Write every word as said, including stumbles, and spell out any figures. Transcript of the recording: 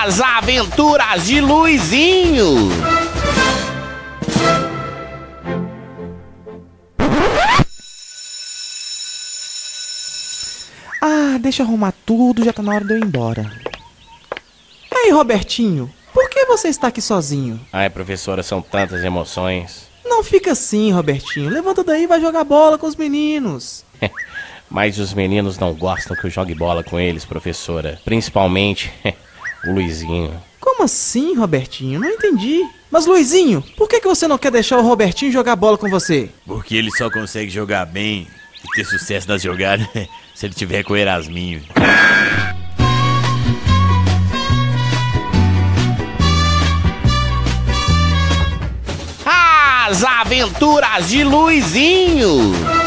As Aventuras de Luizinho. Ah, deixa eu arrumar tudo, já tá na hora de eu ir embora. Ei, Robertinho, por que você está aqui sozinho? Ai, professora, são tantas emoções. Não fica assim, Robertinho. Levanta daí e vai jogar bola com os meninos. Mas os meninos não gostam que eu jogue bola com eles, professora. Principalmente o Luizinho. Como assim, Robertinho? Não entendi. Mas, Luizinho, por que que você não quer deixar o Robertinho jogar bola com você? Porque ele só consegue jogar bem e ter sucesso nas jogadas se ele tiver com o Erasminho. As Aventuras de Luizinho.